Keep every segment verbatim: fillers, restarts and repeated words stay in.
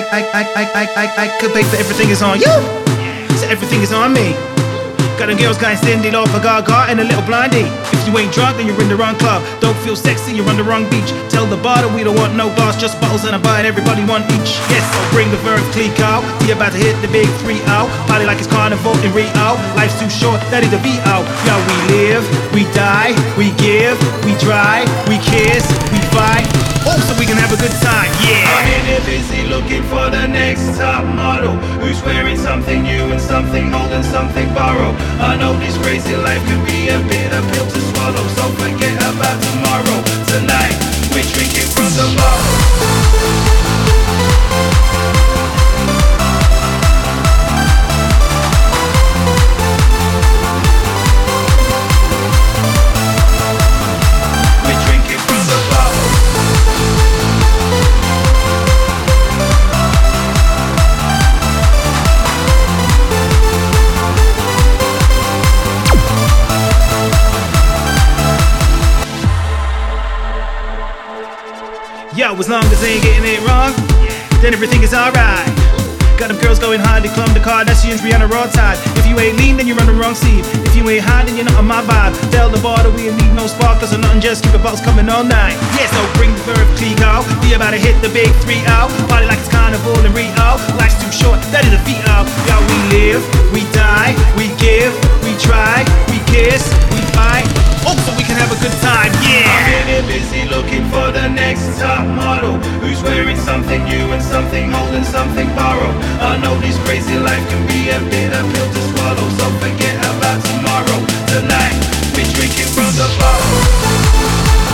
I, I, I, I, I, I could think that everything is on you. So everything is on me. Got them girls going standing off a gaga and a little blondie. If you ain't drunk, then you're in the wrong club. Don't feel sexy, you're on the wrong beach. Tell the bar that we don't want no glass, just bottles and a bite, everybody want each. Yes, so bring the verb clique out. We about to hit the big three out. Party like it's carnival in Rio. Life's too short, that is a beat out. Yo, we live, we die, we give, we try, we kiss, we fight. Oh, so we can have a good time, yeah. I'm in here busy looking for the next top model, who's wearing something new and something old and something borrowed. I know this crazy life can be a bitter pill to swallow, so forget about tomorrow. Tonight, we're drinking from the bottle. Yo, as long as they ain't getting it wrong, then everything is alright. Got them girls going hard, they clumb the Kardashians, Rihanna raw tide. If you ain't lean, then you're on the wrong scene. If you ain't high, then you're not on my vibe. Tell the bar that we ain't need no sparklers or nothing, just keep the bottles coming all night. Yeah, so bring the verb clique out. We about to hit the big three out. Party like it's carnival in Rio. Life's too short, that is a beat out. Yo, we live, we die, we give, we try, we kiss, we fight. Oh, so we can have a good time, yeah. I'm in here busy looking for the next top model, who's wearing something new and something old and something borrowed. I know this crazy life can be a bitter pill to swallow, so forget about tomorrow. Tonight, we're drinking from the bottle.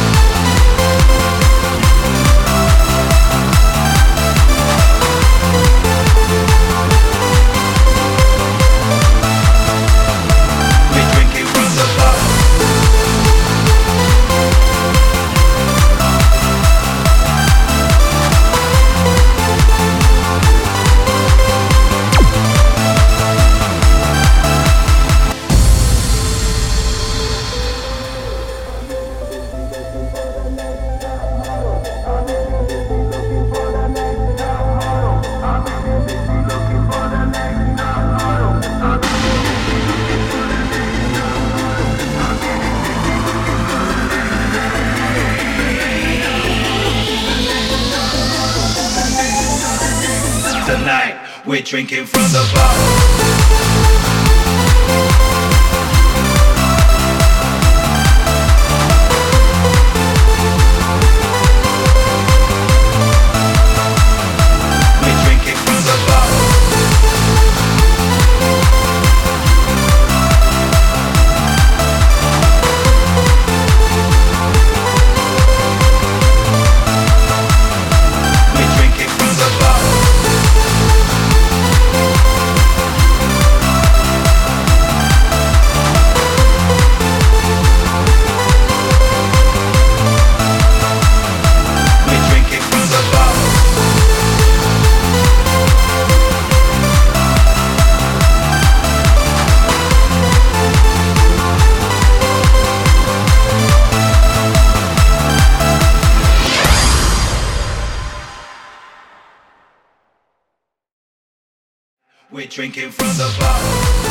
Tonight, we're drinking from the bottle. We're drinking from the bottle.